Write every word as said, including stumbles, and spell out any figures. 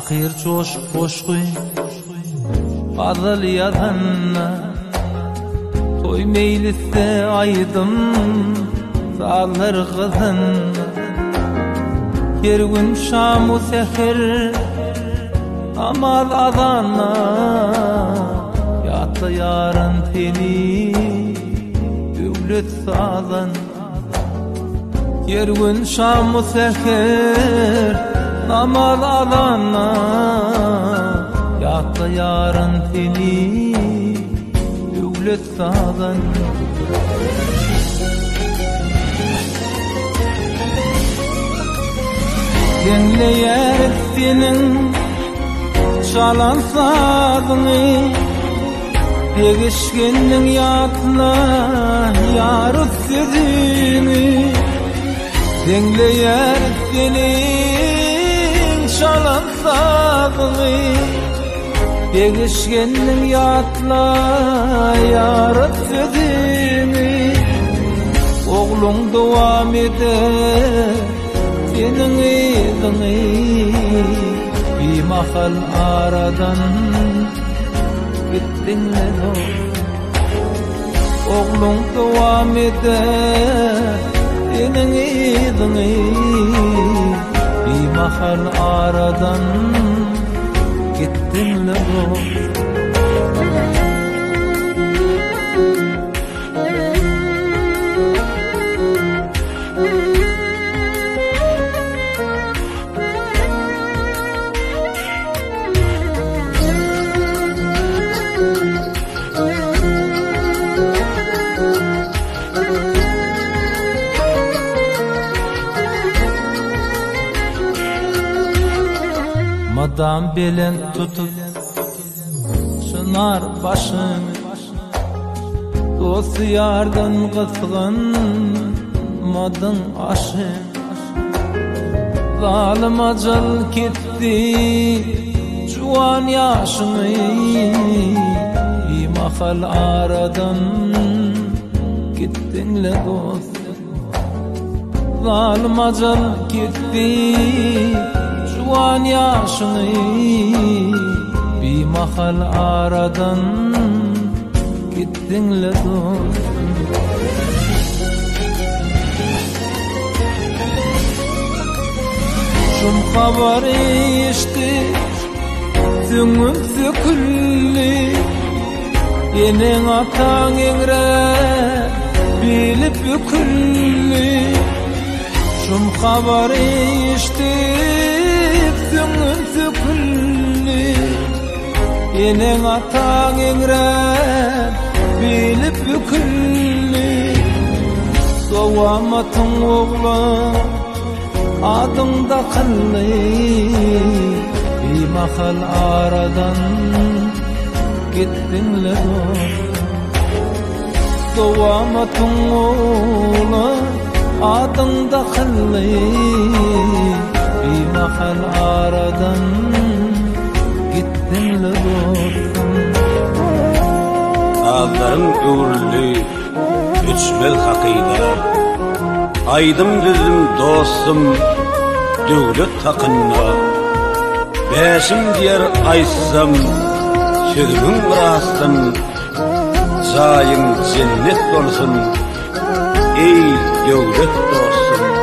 Ahir çoş hoşguy Adıl yadanna Toy meylisse aydım Dağlar kızanna Her gün şamu seher Amal adana Yatlı yarın teni Övlet sağlan Her gün şamu seher Amal adana Yatlı yarın teni Övlet sağlan Genleyer senin Çalan sazını Degişkenin yatla Yarı sözünü Genleyer senin Çalan sazını Degişkenin yatla Yarı sözünü Oğlum devam eder Senin izini bir mahal aradan gittinle dost Oğlum devam eder Senin izini bir mahal aradan gittinle dost Madam belen tutup Çınar başın Dost yardan kısgın Madın aşın Zalim acıl gitti Cuan yaşını Bir mahal aradan Gittinle dost Zalim acıl gitti Cuan yaşını bir mahal aradan gittinle dost Şum haber işte Süngüm söküllü Yenin atan engre Bilip büküllü Şum haber işte Süngün söküllü Yenin atan engren Bilip büküllü Sovamatın oğlan Adımda kıllı Bir mahal aradan Gittinle dost Sovamatın oğlan Adımda kıllı Bir mahal aradan gittinle dostum Dağların öğürlü Üçmel hakıyla Aydım düzüm dostum Dövlet takınla Beşim diyer ayssam Sözümün rastım Zayın cennet olsun Ey dövlet dostum